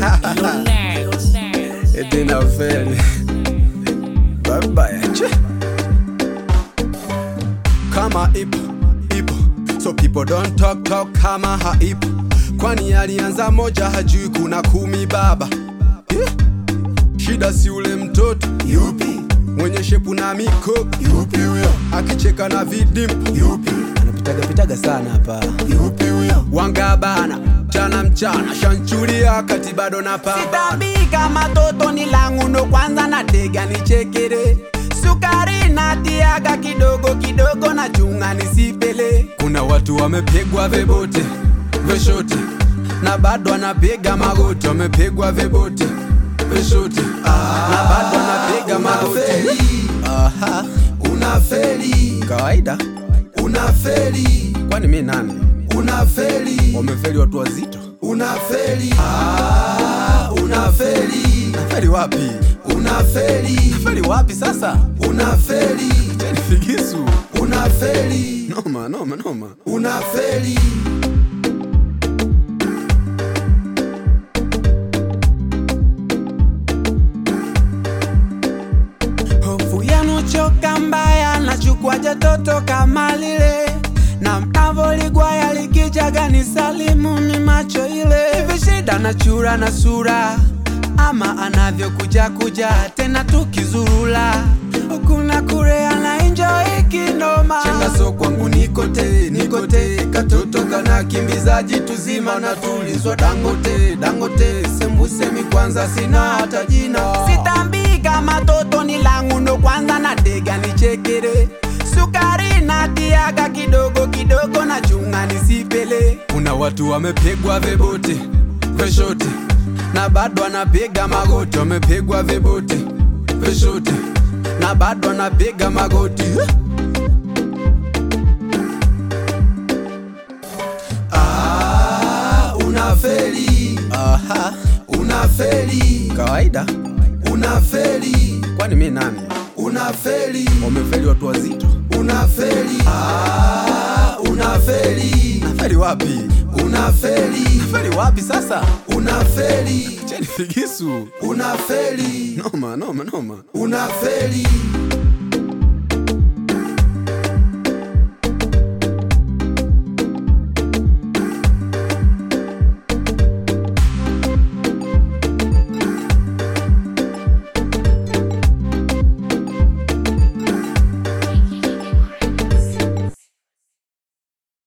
It didn't fail. Bye bye. Kama ipo, ipo. So people don't talk kama haipo. Kwani alianza moja hajui kuna 10 baba. Shida si ule mtoto yupi, mwenye shepu na miko yupi huyo, akicheka na vidimpo yupi, anapitaga sana hapa yupi huyo, wangabana mchana shanchulia kati bado na pamba. Sitambi kama toto ni langu ndo kwanza na dega ni chekere. Sukari na tiaga kidogo na chunga nisipele. Kuna watu wamepegwa vebote, veshote, na bado anapiga magoti. Wamepegwa vebote, veshote, na bado anapiga magoti. Aha, unafeli. Kawaida, unafeli. Kwani mimi nani? Unafeli. Wamefeli watu wazito. Unafeli. Unafeli. Nafeli wapi? Unafeli. Nafeli wapi sasa? Unafeli. Teni figisu. Unafeli. Noma. Unafeli. Hofu yanochoka mbaya nachukua jatoto kama lile, na mnavoligwaya likijaga ni salimu mimacho ile. Hivi shida na chura na sura, ama anavyo kuja tena tukizurula. Ukuna kure ana enjoy kinoma. Chenga so kwangu nikote. Katoto kana kimbizaji tuzima na tulizwa Dangote. Sembusemi kwanza sina hata jina. Sitambi kama toto ni langu ndo kwanza na dega ni chekere. Sukari na tiaga kidogo na chunga nisipele. Kuna watu wamepegwa vebote, veshote, na bado anapiga magoti. Wamepegwa vebote, veshote, na bado anapiga magoti. Unafeli. Aha, unafeli. Kawaida, unafeli. Kwani mimi nani? Unafeli. Wamefeli watu wazito. Unafeli. Unafeli. Nafeli wapi? Unafeli. Nafeli wapi sasa? Unafeli. Teni figisu. Unafeli. Noma. Unafeli.